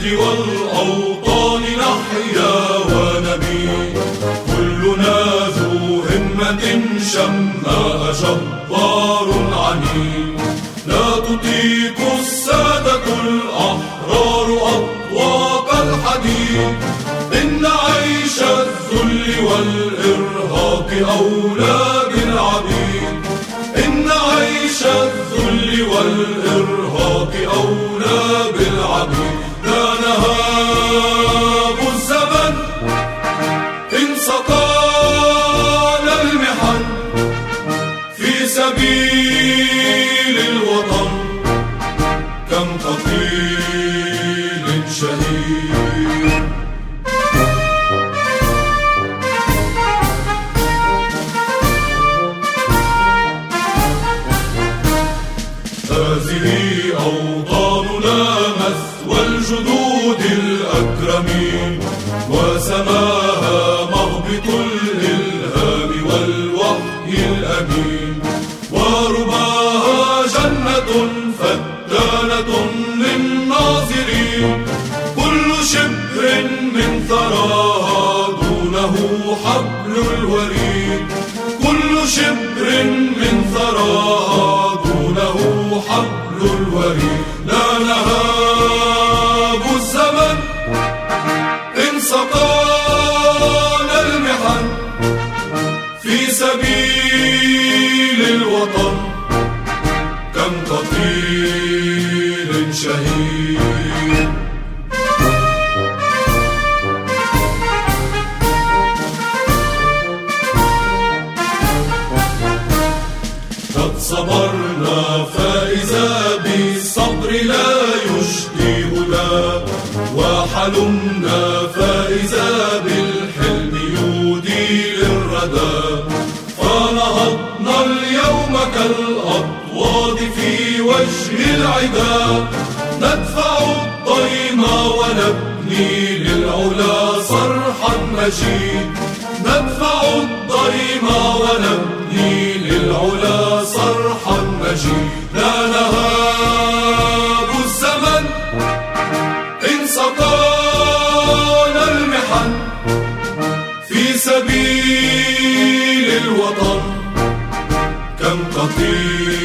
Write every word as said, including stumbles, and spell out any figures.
والأوطان نحيا ونبي، كلنا ذو همة شماء جبار عنيد. لا تطيق السادة الأحرار أطواق الحديد، إن عيش الذل والإرهاق أولى بالعبيد، إن عيش الذل والإرهاق أولى بالعبيد. لا نهاب الزمن إن سقانا المحن في سبيل الوطن، كم قتيل شهيد. هذه أوطاننا مثوى الجدود الأكرمين، وسماها مهبط الإلهام والوحي الأمين، ورباها جنة فتانة للناظرين. كل شبر من ثراها دونه حبل الوريد، كل شبر من ثراها دونه حبل الوريد. لا نهاب الزمن إن سقانا المحن في سبيل الوطن، كم قتيل شهيد. قد صبرنا فإذا بالصبر لا يشقي هدى، وحلمنا فإذا بالحلم يودي للردى. فنهضنا اليوم كالأطواد في وجه العدا، ندفع الضيم ونبني للعلا صرحا مجيد، ندفع الضيم ونبني للعلا صرحا مجيد. لا نهاب الزمن إن سقانا المحن في سبيل الوطن، كم قتيل